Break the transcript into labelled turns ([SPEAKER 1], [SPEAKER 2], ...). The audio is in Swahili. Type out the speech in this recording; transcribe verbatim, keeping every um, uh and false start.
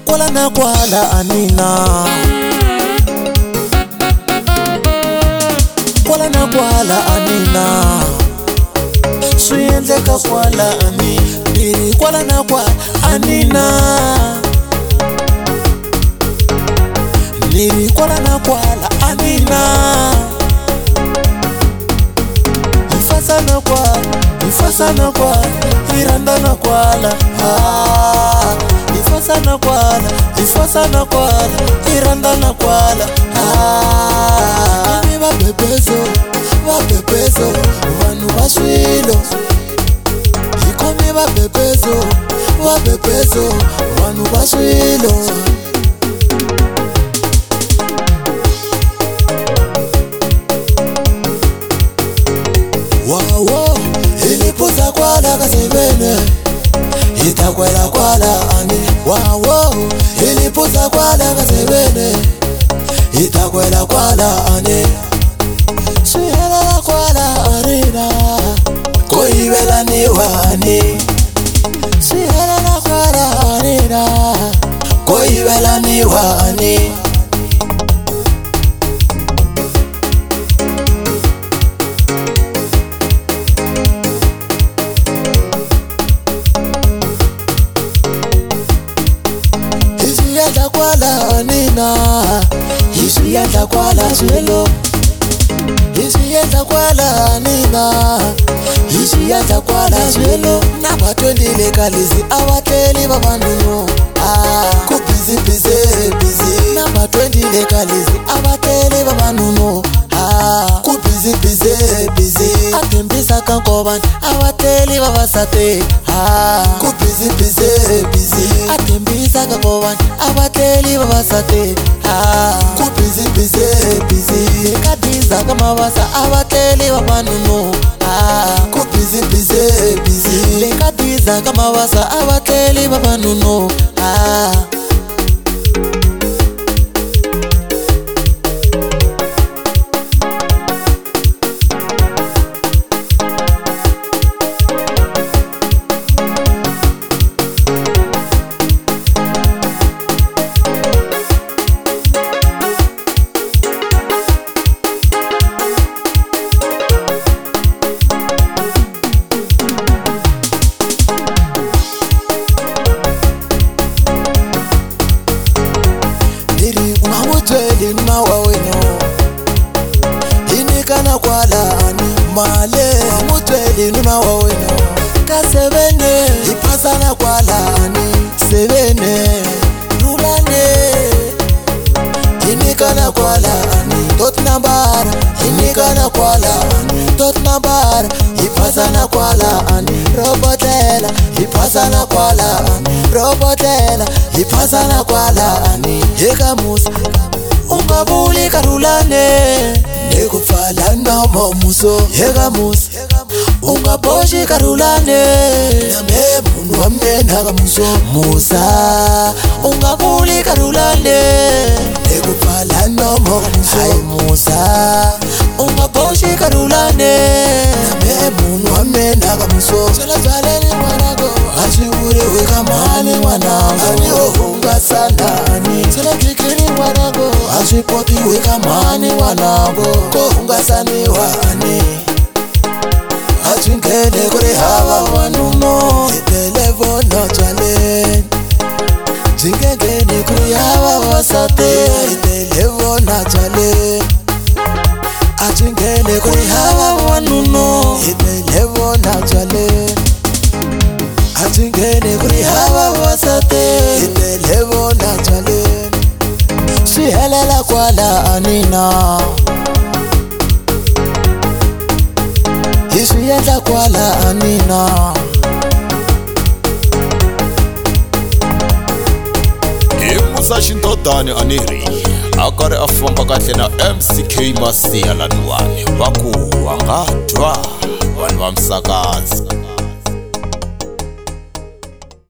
[SPEAKER 1] kwala na kwala anina, kwala na kwala anina, swiendleka kwala ani, niri kwala na kwala anina, niri kwala na kwala anina, ifasa na kwala, ifasa na kwala, iranda na kwala, ah, ifasa na kwala, ifasa na kwala, iranda na kwala, ah, kami ba bebezo, ba bebezo, vanu baswilo, ikomi ba bebezo, ba bebezo, vanu baswilo. Wawo, ilipuza kwala kasebene, itakwela kwala ani. Wawo, ilipuza kwala kasebene, itakwela kwala ani. Suyela kwala arina, koibela ni wani. Suyela kwala arina, koibela ni wani. Isuyenda kwala anina, isuyenda kwala swelo, isuyenda kwala anina, isuyenda kwala swelo. Naba twendile kalizi awateli babanduno, ah, ku busy busy busy. Naba twendile kalizi awateli babanduno, ah, ku busy busy busy. Atembisa kankoban awateli babasate, ah, ku busy busy busy. Atembisa kankoban awateli babasate, ah, ku busy busy busy. Kadiza kama basa awateli babanduno, ah, ku busy busy busy. Lekadiza kama basa awateli babanduno, ah. Tweli mawaweno, inikana kwala ani. Male mutweli ni mawaweno, kasebene ipasana kwala ani. Sebene nulane, inikana kwala ani. Totna bara, inikana kwala ani. Totna bara, ipasana kwala ani. Robotela, ipasana kwala ani. Robotela, ipasana kwala ani. Yekamusa ungabuli karulane, nekufala noma muso. Yekamusa ungaboshi karulane, name munu wamne nakamuso. Musa ungabuli karulane, nekufala noma muso. Hai Musa ungaboshi karulane, name munu wamne nakamuso. Sala zaleni wanago, asiwure wekamani wanago. Ani ohunga sanani, sala tikiri wanago. Asipoti wekamani wanago, kohunga sani wani. Atwingene kure hawa wanuno, itelevo na chale. Zingengene kure hawa wasate, itelevo na chale. Atwingene kure hawa wanuno, itelevo na chale. Atwingene kure hawa wasate, itelevo na chale. Sihelela kwala anina, isuyenda kwala anina.
[SPEAKER 2] Imusa Shintodani Aniri akare afamba kahle na M C K Masiya lanwani waku wangadwa vanhu va msakazi.